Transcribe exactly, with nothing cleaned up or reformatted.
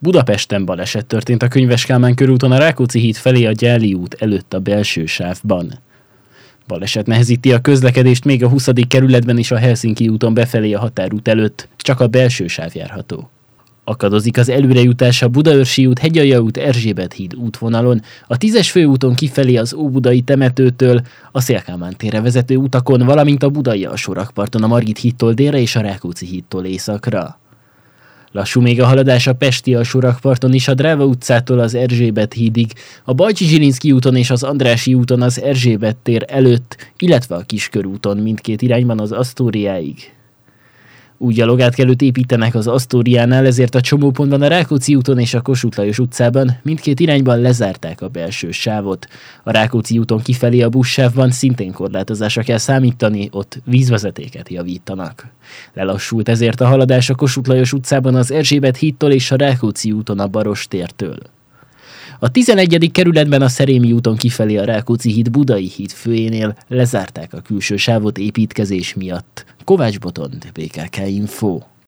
Budapesten baleset történt a Könyves Kálmán körúton a Rákóczi híd felé a Gyáli út előtt a belső sávban. Baleset nehezíti a közlekedést még a huszadik kerületben is a Helsinki úton befelé a határút előtt, csak a belső sáv járható. Akadozik az előrejutás a Budaörsi út, Hegyalja út, Erzsébet híd útvonalon, a tízes főúton kifelé az Óbudai temetőtől, a Széll-Kálmán térre vezető utakon, valamint a budai alsórakparton a Margit hídtól délre és a Rákóczi hídtól északra. Lassú még a haladás a pesti alsórakparton is, a Dráva utcától az Erzsébet hídig, a Bajcsi-Zsilinszky úton és az Andrássy úton az Erzsébet tér előtt, illetve a Kiskörúton mindkét irányban az Asztóriáig. Új gyalogátkelőt építenek az Asztóriánál, ezért a csomópontban a Rákóczi úton és a Kossuth Lajos utcában mindkét irányban lezárták a belső sávot. A Rákóczi úton kifelé a buszsávban szintén korlátozásra kell számítani, ott vízvezetéket javítanak. Lelassult ezért a haladás a Kossuth Lajos utcában az Erzsébet hídtól és a Rákóczi úton a Baross tértől. A tizenegyedik kerületben a Szerémi úton kifelé a Rákóczi híd Budai híd főjénél lezárták a külső sávot építkezés miatt. Kovács Botond, bé ká ká Info.